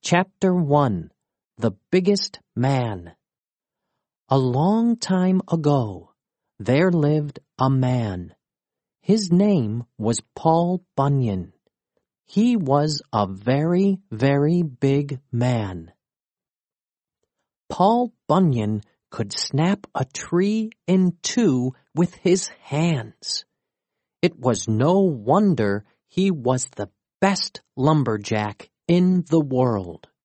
Chapter 1 The Biggest Man. A long time ago, there lived a man. His name was Paul Bunyan. He was a very, very big man. Paul Bunyan could snap a tree in two with his hands. It was no wonder he was the best lumberjack in the world.